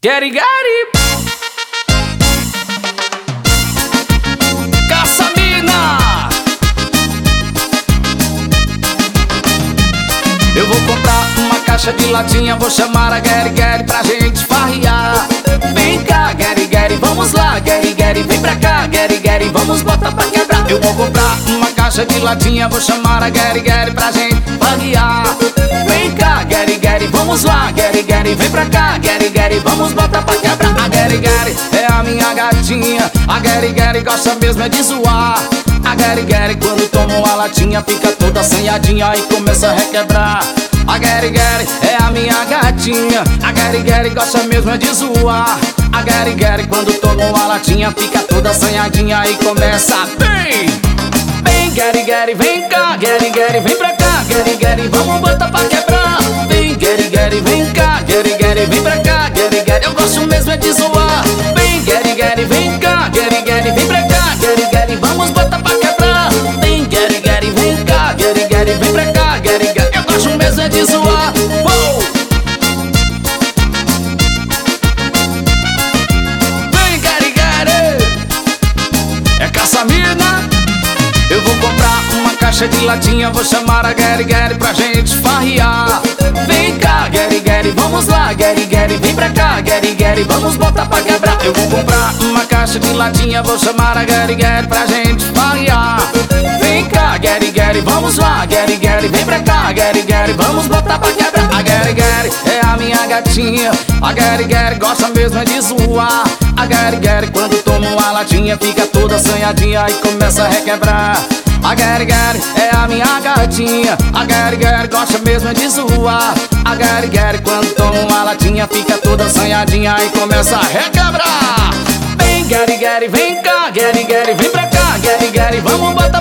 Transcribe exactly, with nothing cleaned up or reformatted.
Gary Gary, Caçamina. Eu vou comprar uma caixa de latinha, vou chamar a Gary Gary pra gente farrear. Vem cá, Gary Gary, vamos lá, Gary Gary, vem pra cá, Gary Gary, vamos botar pra quebrar. Eu vou comprar uma caixa de latinha, vou chamar a Gary Gary pra gente farrear. Vem cá, Gary Gary, vamos lá, Gary Gary, vem pra cá, Gary Gary, vamos botar pra quebrar. A Gary Gary é a minha gatinha, a Gary Gary gosta mesmo é de zoar. A Gary Gary quando toma uma latinha fica toda assanhadinha e começa a requebrar. A Gary Gary é a minha gatinha, a Gary Gary gosta mesmo é de zoar. A Gary Gary quando toma uma latinha fica toda assanhadinha e começa a bem. Vem Gary Gary, vem cá, Gary Gary, vem pra cá, Gary Gary, vamos botar pra quebrar. Vem Gary Gary, vem cá, Gary Gary, vem pra cá, Gary Gary, eu gosto mesmo é de zoar. Vem Gary Gary, vem cá, Gary Gary, vem pra cá, Gary Gary, vamos botar pra quebrar. Vem Gary Gary, vem cá, Gary Gary, vem pra cá, Gary Gary, eu gosto mesmo é de zoar. Uou! Vem Gary Gary, é Caçamina. Eu vou comprar uma caixa de latinha, vou chamar a Gary Gary pra gente farrear. Vem cá, Gary Gary, vamos lá, Gary Gary, vem pra cá, Gary Gary, vamos botar pra quebrar. Eu vou comprar uma caixa de latinha, vou chamar a Gary Gary pra gente farrear. Vem cá, Gary Gary, vamos lá, Gary Gary, vem pra cá, Gary Gary, vamos botar pra quebrar. A Gary Gary é a minha gatinha, a Gary Gary gosta mesmo é de zoar. A Gary Gary quando toma uma latinha fica toda assanhadinha e começa a requebrar. A Gary Gary é a minha gatinha, a Gary Gary gosta mesmo é de zoar. A Gary Gary quando toma uma latinha fica toda assanhadinha e começa a requebrar. Vem Gary Gary, vem cá, Gary Gary, vem pra cá, Gary Gary, vamos botar